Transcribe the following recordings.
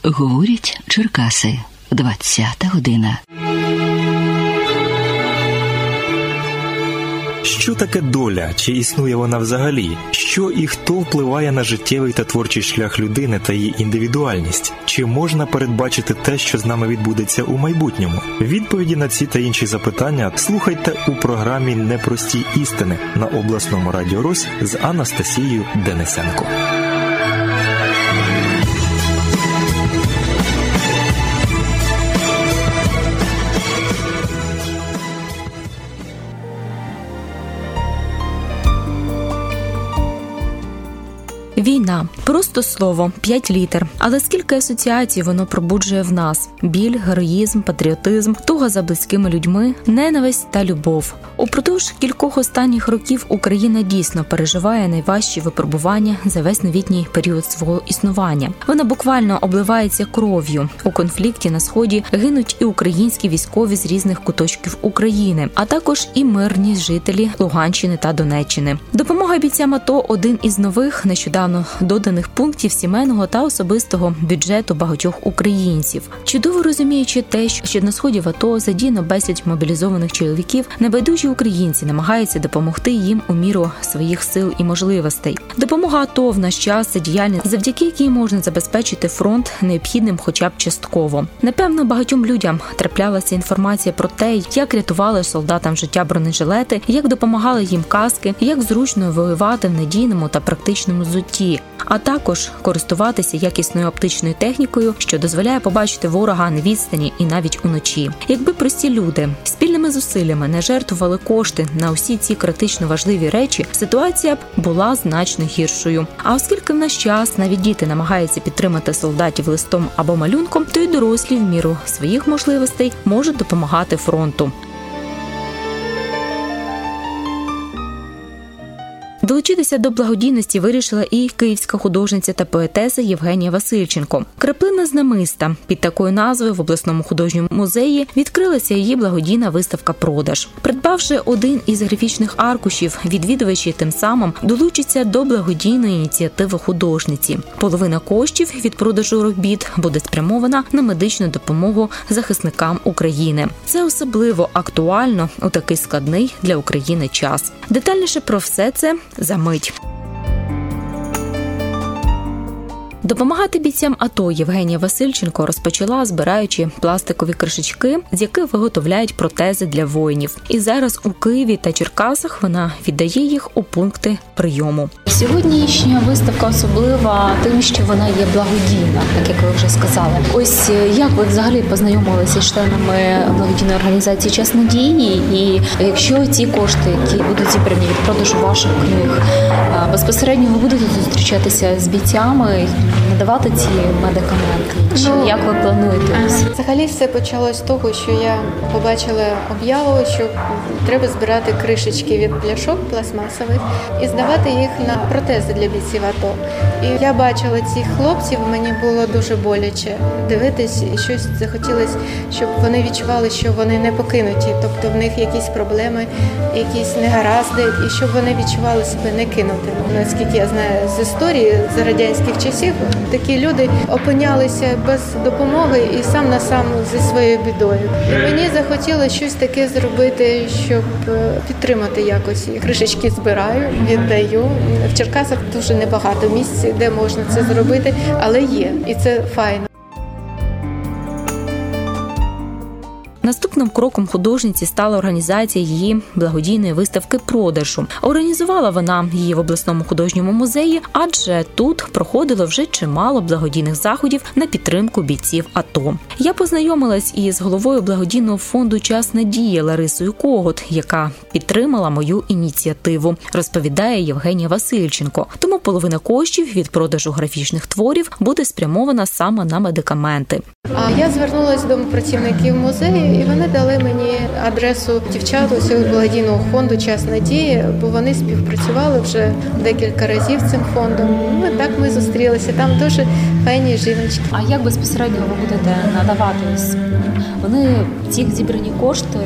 Говорять Черкаси. 20-та година. Що таке доля? Чи існує вона взагалі? Що і хто впливає на життєвий та творчий шлях людини та її індивідуальність? Чи можна передбачити те, що з нами відбудеться у майбутньому? Відповіді на ці та інші запитання слухайте у програмі «Непрості істини» на обласному радіо «Рось» з Анастасією Денисенко. Війна. Просто слово, 5 літер. Але скільки асоціацій воно пробуджує в нас? Біль, героїзм, патріотизм, туга за близькими людьми, ненависть та любов. Упродовж кількох останніх років Україна дійсно переживає найважчі випробування за весь новітній період свого існування. Вона буквально обливається кров'ю. У конфлікті на Сході гинуть і українські військові з різних куточків України, а також і мирні жителі Луганщини та Донеччини. Допомога бійцям АТО – один із нових, нещодавно доданих пунктів сімейного та особистого бюджету багатьох українців. Чудово розуміючи те, що на Сході в АТО задіяно безліч мобілізованих чоловіків, небайдужі українці намагаються допомогти їм у міру своїх сил і можливостей. Допомога АТО в наш час – це діяльність, завдяки якій можна забезпечити фронт необхідним хоча б частково. Напевно, багатьом людям траплялася інформація про те, як рятували солдатам життя бронежилети, як допомагали їм каски, як зручно воювати в надійному та практичному взутті, а також користуватися якісною оптичною технікою, що дозволяє побачити ворога на відстані і навіть уночі. Якби прості люди спільними зусиллями не жертвували кошти на усі ці критично важливі речі, ситуація б була значно гіршою. А оскільки в наш час навіть діти намагаються підтримати солдатів листом або малюнком, то й дорослі в міру своїх можливостей можуть допомагати фронту. Долучитися до благодійності вирішила і київська художниця та поетеса Євгенія Васильченко. «Краплина з намиста» – під такою назвою в обласному художньому музеї відкрилася її благодійна виставка-продаж. Придбавши один із графічних аркушів, відвідувачі тим самим долучаться до благодійної ініціативи художниці. Половина коштів від продажу робіт буде спрямована на медичну допомогу захисникам України. Це особливо актуально у такий складний для України час. Детальніше про все це за мить. Допомагати бійцям АТО Євгенія Васильченко розпочала, збираючи пластикові кришечки, з яких виготовляють протези для воїнів. І зараз у Києві та Черкасах вона віддає їх у пункти прийому. Сьогоднішня виставка особлива тим, що вона є благодійна, так як ви вже сказали. Ось як ви взагалі познайомилися з членами благодійної організації «Час надії», і якщо ці кошти, які будуть зібрані від продажу ваших книг, безпосередньо ви будете зустрічатися з бійцями, надавати ці медикаменти? Чи як ви плануєте? Взагалі все почалось з того, що я побачила об'яву, що треба збирати кришечки від пляшок пластмасових і здавати їх на протези для бійців АТО. І я бачила цих хлопців, мені було дуже боляче дивитись, і щось захотілося, щоб вони відчували, що вони не покинуті, тобто в них якісь проблеми, якісь негаразди, і щоб вони відчували себе не кинутими. Наскільки я знаю з історії, з радянських часів, такі люди опинялися без допомоги і сам на сам зі своєю бідою. І мені захотілося щось таке зробити, щоб підтримати якось. Кришечки збираю, віддаю. В Черкасах дуже небагато місць, де можна це зробити, але є. І це файно. Наступним кроком художниці стала організація її благодійної виставки-продажу. Організувала вона її в обласному художньому музеї, адже тут проходило вже чимало благодійних заходів на підтримку бійців АТО. Я познайомилась із головою благодійного фонду «Час надії» Ларисою Когут, яка підтримала мою ініціативу, розповідає Євгенія Васильченко. Тому половина коштів від продажу графічних творів буде спрямована саме на медикаменти. А я звернулася до працівників музею, і вони дали мені адресу дівчат ось благодійного фонду «Час надії», бо вони співпрацювали вже декілька разів з цим фондом. Ми зустрілися, там дуже файні жіночки. А як безпосередньо ви будете надавати? Вони ці зібрані кошти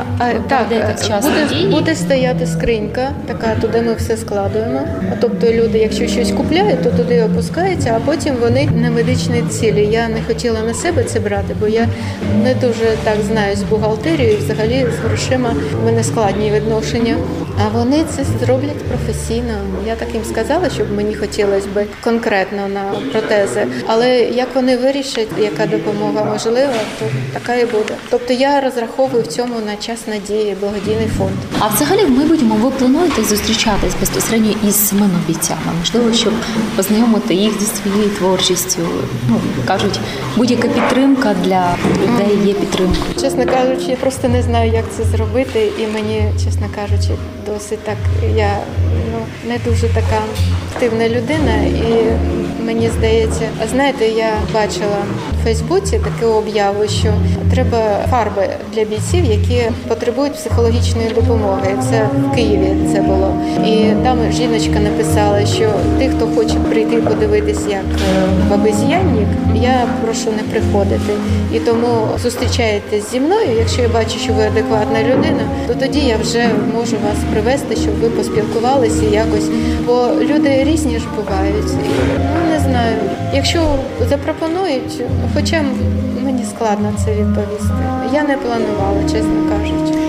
буде стояти скринька, така, туди ми все складуємо. Тобто люди, якщо щось купляють, то туди опускаються, а потім вони на медичні цілі. Я не хотіла на себе це брати, бо я не дуже так знаю з бухгалтерією, взагалі з грошима в мене складні відношення. А вони це зроблять професійно. Я так їм сказала, щоб мені хотілося б конкретно на протези. Але як вони вирішать, яка допомога можлива, то така і буде. Тобто я розраховую в цьому на «Час надії», благодійний фонд. А взагалі в майбутньому ви плануєте зустрічатись безпосередньо із самими бійцями? Можливо, щоб познайомити їх зі своєю творчістю? Кажуть, будь-яка підтримка для людей є підтримкою. Чесно кажучи, я просто не знаю, як це зробити. І мені, чесно кажучи, досить так, я не дуже така активна людина. І мені здається, знаєте, я бачила в Фейсбуці таку об'яву, що треба фарби для бійців, які потребують психологічної допомоги. Це в Києві це було. І там жіночка написала, що тих, хто хоче прийти подивитись, як в обезьянник, я прошу не приходити. І тому зустрічаєтесь зі мною, якщо я бачу, що ви адекватна людина, то тоді я вже можу вас привезти, щоб ви поспілкувалися якось. Бо люди різні ж бувають. І, не знаю, якщо запропонують, хоча мені складно це відповісти. Я не планувала, чесно кажучи.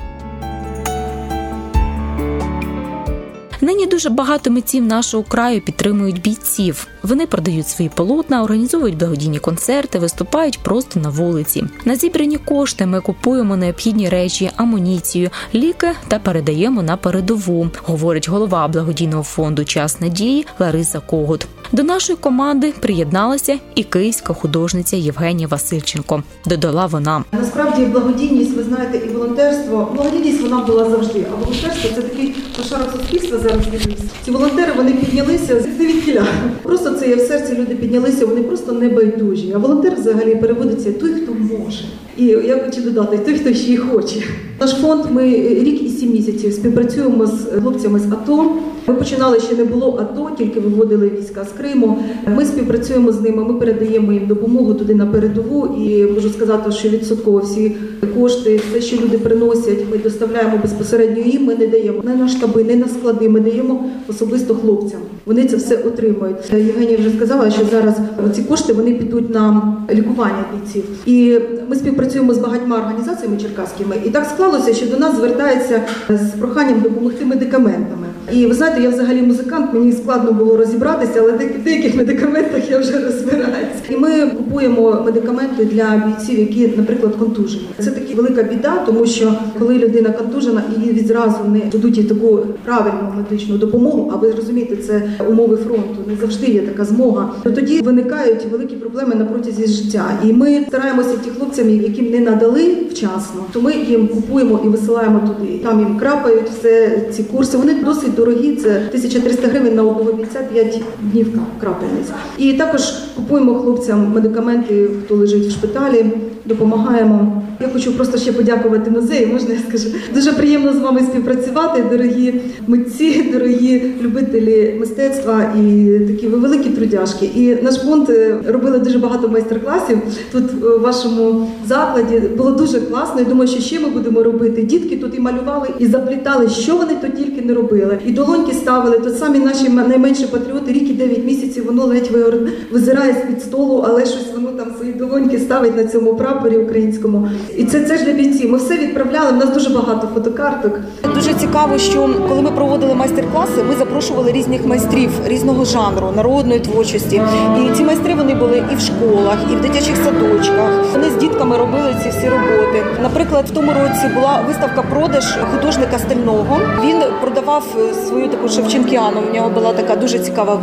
Нині дуже багато митців нашого краю підтримують бійців. Вони продають свої полотна, організовують благодійні концерти, виступають просто на вулиці. На зібрані кошти ми купуємо необхідні речі, амуніцію, ліки та передаємо на передову, говорить голова благодійного фонду «Час надії» Лариса Когут. До нашої команди приєдналася і київська художниця Євгенія Васильченко. Додала вона. Насправді благодійність, ви знаєте, і волонтерство, благодійність вона була завжди, а волонтерство – це такий пошарок суспільства зараз відбувся. Ці волонтери, вони піднялися з звідкіля. Просто це є в серці, люди піднялися, вони просто не байдужі. А волонтер взагалі переводиться той, хто може. І я хочу додати, той, хто ще й хоче. Наш фонд, ми рік і 7 місяців співпрацюємо з хлопцями з АТО. Ми починали, ще не було АТО, тільки виводили війська з Криму. Ми співпрацюємо з ними, ми передаємо їм допомогу туди на передову. І можу сказати, що відсотково всі кошти, все, що люди приносять, ми доставляємо безпосередньо їм, ми не даємо не на штаби, не на склади, ми даємо особисто хлопцям. Вони це все отримують. Євгенія вже сказала, що зараз ці кошти вони підуть на лікування бійців. І ми співпрацюємо з багатьма організаціями черкаськими. І так склалося, що до нас звертаються з проханням допомогти медикаментами. І ви знаєте, я взагалі музикант, мені складно було розібратися, але в деяких медикаментах я вже розбираюся. І ми купуємо медикаменти для бійців, які, наприклад, контужені. Це така велика біда, тому що коли людина контужена і їй відразу не дадуть їй таку правильну медичну допомогу, а ви розумієте, це умови фронту, не завжди є така змога, то тоді виникають великі проблеми на протязі життя. І ми стараємося ті хлопцям, яким не надали вчасно, то ми їм купуємо і висилаємо туди. Там їм крапають все ці курси. Вони досить дорогі, це 1300 гривень на одного бійця, 5 днів крапельниць. І також купуємо хлопцям медикаменти, хто лежить в шпиталі, допомагаємо. Я хочу просто ще подякувати музею, можна я скажу. Дуже приємно з вами співпрацювати, дорогі митці, дорогі любителі мистецтва і такі ви великі трудяшки. І наш фонд робили дуже багато майстер-класів тут у вашому закладі. Було дуже класно. Я думаю, що ще ми будемо робити. Дітки тут і малювали, і заплітали, що вони тут тільки не робили. І долоньки ставили, тут самі наші найменші патріоти, рік і 9 місяців, воно ледь визирає з-під столу, але щось воно там свої долоньки ставить на цьому прапорі українському. І це ж для бійців. Ми все відправляли, в нас дуже багато фотокарток. Дуже цікаво, що коли ми проводили майстер-класи, ми запрошували різних майстрів, різного жанру, народної творчості. І ці майстри, вони були і в школах, і в дитячих садочках. Вони з дітками робили ці всі роботи. Наприклад, в тому році була виставка-продаж художника Стального. Він продавав свою таку шевченкіану. У нього була така дуже цікава виставка.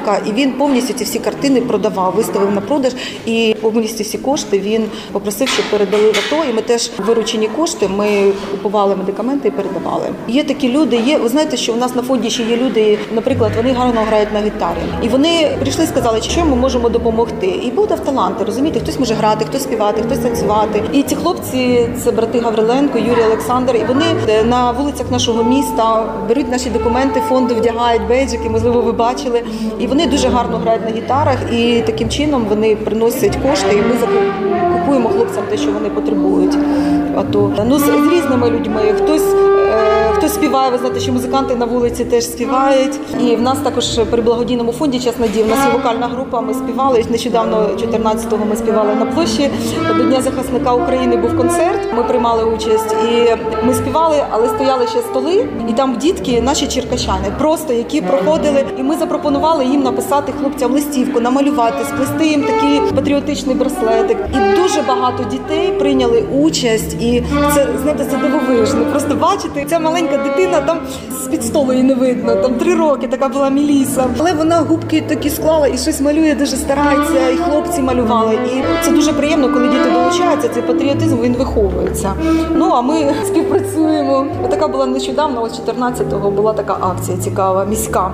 виставка, і він повністю ці всі картини продавав, виставив на продаж, і повністю всі кошти він попросив, щоб передали в АТО, і ми теж виручені кошти, ми купували медикаменти і передавали. Є такі люди, ви знаєте, що у нас на фонді ще є люди, наприклад, вони гарно грають на гітарі, і вони прийшли і сказали, що ми можемо допомогти. І був таланти, розумієте, хтось може грати, хтось співати, хтось танцювати. І ці хлопці, це брати Гавриленко, Юрій, Олександр, і вони на вулицях нашого міста беруть наші документи, фонду вдягають бейджики, можливо, ви бачили. І вони дуже гарно грають на гітарах, і таким чином вони приносять кошти, і ми купуємо хлопцям те, що вони потребують. З різними людьми. Хтось співає, ви знаєте, що музиканти на вулиці теж співають. І в нас також при благодійному фонді «Час надії» в нас є вокальна група, ми співали. Нещодавно, 14-го, ми співали на площі. До Дня захисника України був концерт, ми приймали участь. І ми співали, але стояли ще столи, і там дітки, наші черкащани, просто які проходили. І ми запропонували їм написати хлопцям листівку, намалювати, сплести їм такий патріотичний браслетик. І дуже багато дітей прийняли участь. І це, знаєте, це дивовижно. Просто бачити, ця маленька дитина, там з-під столу її не видно, там 3 роки, така була Міліса. Але вона губки такі склала і щось малює, дуже старається, і хлопці малювали. І це дуже приємно, коли діти долучаються, цей патріотизм, він виховується. А ми співпрацюємо. Така була нещодавно, 14-го була така акція цікава, міська.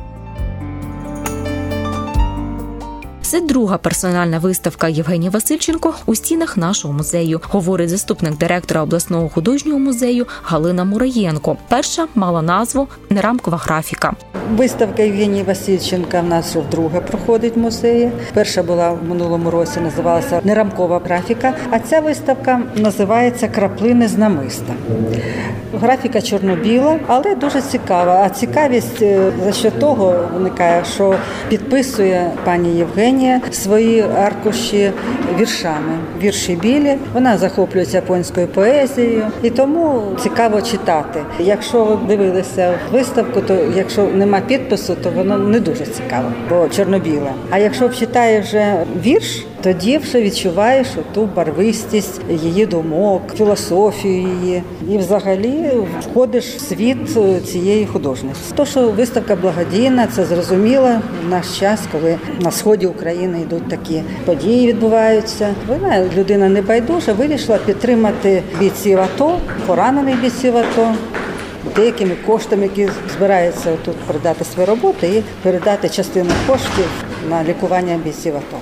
Це друга персональна виставка Євгенії Васильченко у стінах нашого музею, говорить заступник директора обласного художнього музею Галина Мураєнко. Перша мала назву «Нерамкова графіка». Виставка Євгенії Васильченка в нас вже вдруге проходить в музеї. Перша була в минулому році, називалася «Нерамкова графіка», а ця виставка називається «Краплини з намиста». Графіка чорно-біла, але дуже цікава. А цікавість за що того виникає, що підписує пані Євгенія свої аркуші віршами. Вірші білі. Вона захоплюється японською поезією і тому цікаво читати. Якщо ви дивилися виставку, то якщо нема підпису, то воно не дуже цікаво, бо чорно-біле. А якщо читаєш вже вірш, тоді вже відчуваєш ту барвистість її думок, філософію її. І взагалі входиш в світ цієї художниці. То, що виставка благодійна, це зрозуміло в наш час, коли на сході України йдуть такі події, відбуваються. Вона, людина небайдужа, вирішила підтримати бійців АТО, поранених бійців АТО, деякими коштами, які збираються тут продати свої роботи і передати частину коштів на лікування бійців АТО.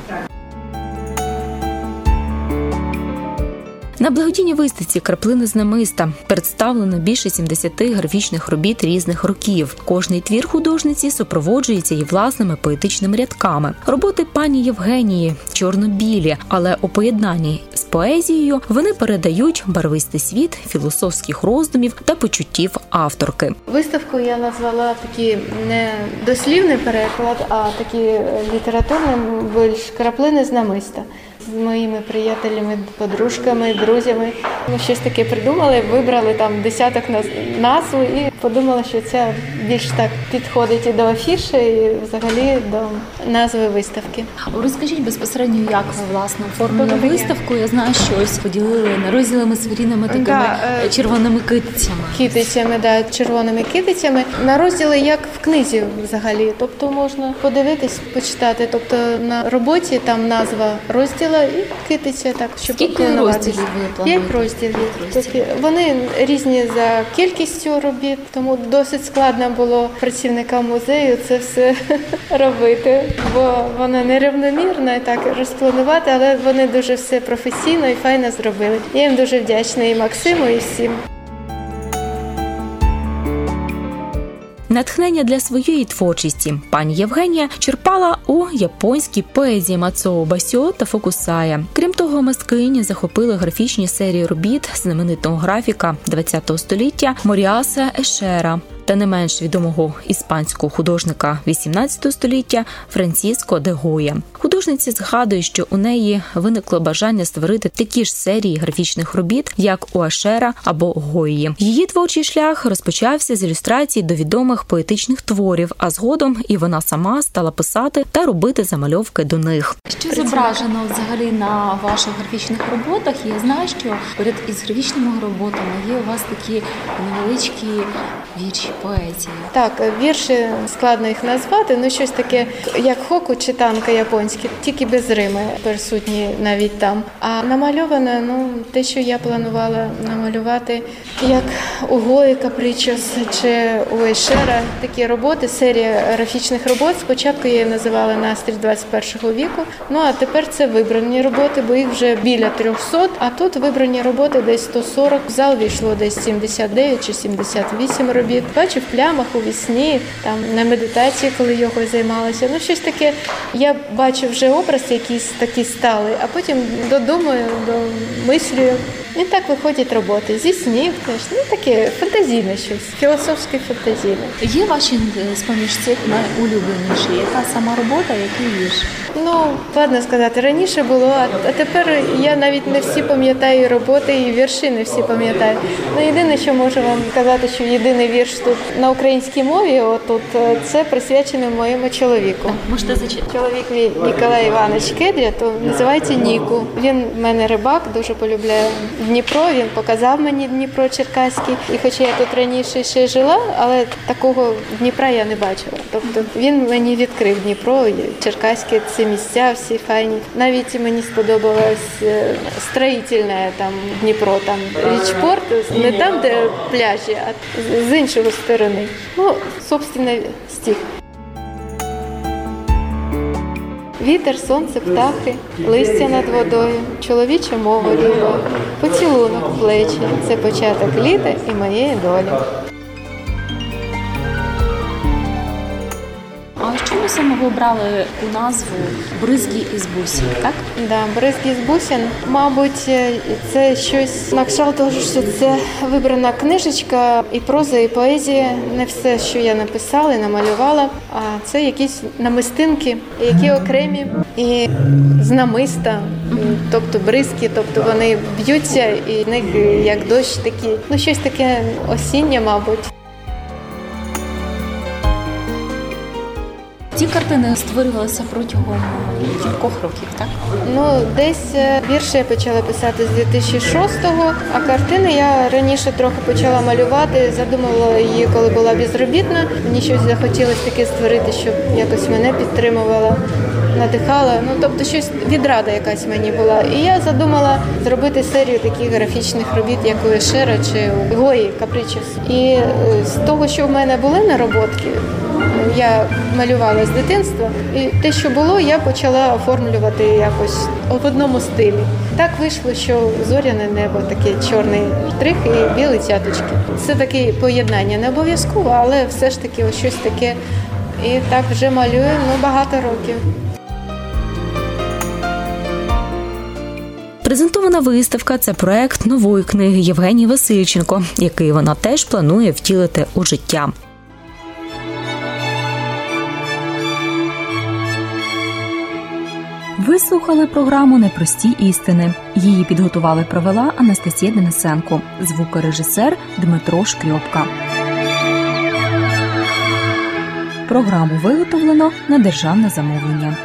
На благодійній виставці «Краплини з намиста» представлено більше 70 графічних робіт різних років. Кожний твір художниці супроводжується її власними поетичними рядками. Роботи пані Євгенії чорно-білі, але у поєднанні з поезією вони передають барвистий світ філософських роздумів та почуттів авторки. Виставку я назвала такий не дослівний переклад, а такий літературний більш «Краплини з намиста». З моїми приятелями, подружками, друзями. Ми щось таке придумали, вибрали там десяток назв і подумали, що це більш так підходить і до афіші, і взагалі до назви виставки. Розкажіть безпосередньо, як ви, власне, оформили виставку. Я знаю, що ось поділили розділами своєрідними такими червоними китицями. Китицями, червоними китицями. На розділи, як в книзі взагалі. Тобто можна подивитись, почитати. Тобто на роботі там назва розділу і китиця, так, щоб скільки розділів ви плануєте? 5 розділів. Вони різні за кількістю робіт, тому досить складно було працівникам музею це все робити, бо воно нерівномірно і так розпланувати, але вони дуже все професійно і файно зробили. Я їм дуже вдячна і Максиму, і всім. Натхнення для своєї творчості пані Євгенія черпала у японській поезії Мацуо Басьо та Фукусая. Крім того, мисткині захопили графічні серії робіт знаменитого графіка ХХ століття Моріаса Ешера та не менш відомого іспанського художника XVIII століття Франциско де Гоя. Художниця згадує, що у неї виникло бажання створити такі ж серії графічних робіт, як у Ешера або Гої. Її творчий шлях розпочався з ілюстрацій до відомих поетичних творів, а згодом і вона сама стала писати та робити замальовки до них. Що зображено взагалі на ваших графічних роботах? Я знаю, що поряд із графічними роботами є у вас такі невеличкі вірші, поезія? Так, вірші складно їх назвати, щось таке, як хоку чи танка японські, тільки без рими присутні навіть там. А намальоване, те, що я планувала намалювати, як у Гої Капричос чи у Ейшера, такі роботи, серія графічних робот. Спочатку я її називала «Настрій 21 віку», а тепер це вибрані роботи, бо їх вже біля 300, а тут вибрані роботи десь 140, в зал війшло десь 79 чи 78 робіт. Бачу в плямах, у вісні, там на медитації, коли йогою займалася. Щось таке, я бачу вже образ якийсь такий сталий, а потім додумаю, домислюю. І так виходять роботи. Зі снів теж. Таке фантазійне щось, філософське фантазійне. Є ваші з-поміж цих найулюбленіші? Яка сама робота, який вірш? Складно сказати. Раніше було, а тепер я навіть не всі пам'ятаю роботи і вірші не всі пам'ятаю. Єдине, що можу вам сказати, що єдиний вірш тут на українській мові, це присвячений моєму чоловіку. Можете зачитати? Чоловік мій Ніколай Іванович Кедря, то називається Ніку. Він в мене рибак, дуже полюбляє Дніпро, він показав мені Дніпро Черкаський. І хоча я тут раніше ще жила, але такого Дніпра я не бачила. Тобто він мені відкрив Дніпро, Черкаське, ці місця всі файні. Навіть мені сподобалось строїтельне там Дніпро, там річпорт, не там, де пляжі, а з іншої сторони. Собственно, стих. Вітер, сонце, птахи, листя над водою, чоловіча мова люба, поцілунок в плечі – це початок літа і моєї долі. А чому саме ви обрали у назву «Бризги із бусин», так? Да, «Бризги із бусин». Мабуть, це щось на кшталт того, що це вибрана книжечка і проза, і поезія. Не все, що я написала і намалювала, а це якісь намистинки, які окремі і з намиста, тобто бризки, тобто вони б'ються і в них як дощ такі, щось таке осіннє, мабуть. Ці картини створювалися протягом кількох років, так? Десь вірші я почала писати з 2006-го, а картини я раніше трохи почала малювати, задумала її, коли була безробітна. Мені щось захотілося таке створити, щоб якось мене підтримувала, надихала. Тобто щось відрада якась мені була. І я задумала зробити серію таких графічних робіт, як у Ейшера чи у Гої Капричос. І з того, що в мене були нароботки, я малювала з дитинства, і те, що було, я почала оформлювати якось в одному стилі. Так вийшло, що зоряне небо, такий чорний штрих і білі цяточки. Це таке поєднання, не обов'язково, але все ж таки ось щось таке. І так вже малюю багато років. Презентована виставка – це проект нової книги Євгенії Васильченко, який вона теж планує втілити у життя. Ви слухали програму «Непрості істини». Її підготувала і провела Анастасія Денисенко, звукорежисер Дмитро Шкльопка. Програму виготовлено на державне замовлення.